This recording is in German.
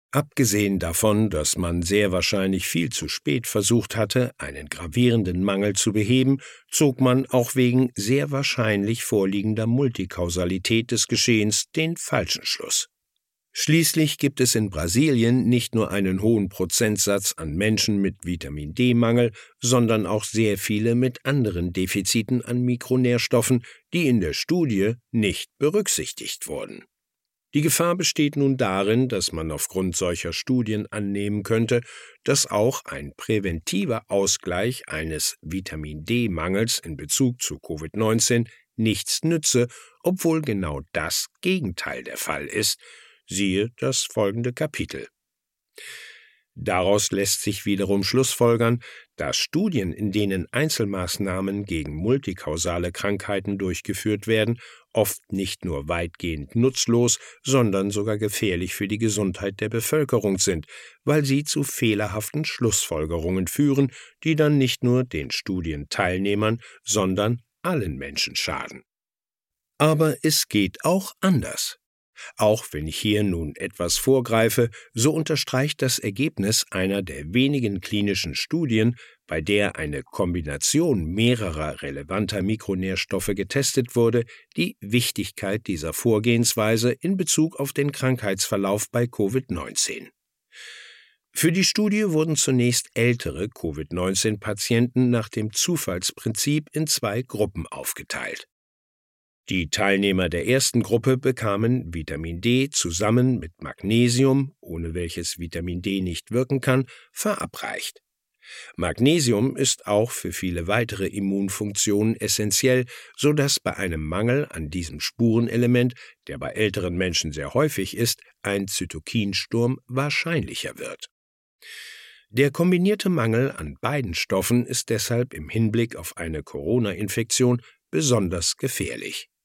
Abgesehen davon, dass man sehr wahrscheinlich viel zu spät versucht hatte, einen gravierenden Mangel zu beheben, zog man auch wegen sehr wahrscheinlich vorliegender Multikausalität des Geschehens den falschen Schluss. Schließlich gibt es in Brasilien nicht nur einen hohen Prozentsatz an Menschen mit Vitamin-D-Mangel, sondern auch sehr viele mit anderen Defiziten an Mikronährstoffen, die in der Studie nicht berücksichtigt wurden. Die Gefahr besteht nun darin, dass man aufgrund solcher Studien annehmen könnte, dass auch ein präventiver Ausgleich eines Vitamin-D-Mangels in Bezug zu Covid-19 nichts nütze, obwohl genau das Gegenteil der Fall ist. Siehe das folgende Kapitel. Daraus lässt sich wiederum schlussfolgern, dass Studien, in denen Einzelmaßnahmen gegen multikausale Krankheiten durchgeführt werden, oft nicht nur weitgehend nutzlos, sondern sogar gefährlich für die Gesundheit der Bevölkerung sind, weil sie zu fehlerhaften Schlussfolgerungen führen, die dann nicht nur den Studienteilnehmern, sondern allen Menschen schaden. Aber es geht auch anders. Auch wenn ich hier nun etwas vorgreife, so unterstreicht das Ergebnis einer der wenigen klinischen Studien, bei der eine Kombination mehrerer relevanter Mikronährstoffe getestet wurde, die Wichtigkeit dieser Vorgehensweise in Bezug auf den Krankheitsverlauf bei Covid-19. Für die Studie wurden zunächst ältere Covid-19-Patienten nach dem Zufallsprinzip in 2 Gruppen aufgeteilt. Die Teilnehmer der ersten Gruppe bekamen Vitamin D zusammen mit Magnesium, ohne welches Vitamin D nicht wirken kann, verabreicht. Magnesium ist auch für viele weitere Immunfunktionen essentiell, sodass bei einem Mangel an diesem Spurenelement, der bei älteren Menschen sehr häufig ist, ein Zytokinsturm wahrscheinlicher wird. Der kombinierte Mangel an beiden Stoffen ist deshalb im Hinblick auf eine Corona-Infektion besonders gefährlich.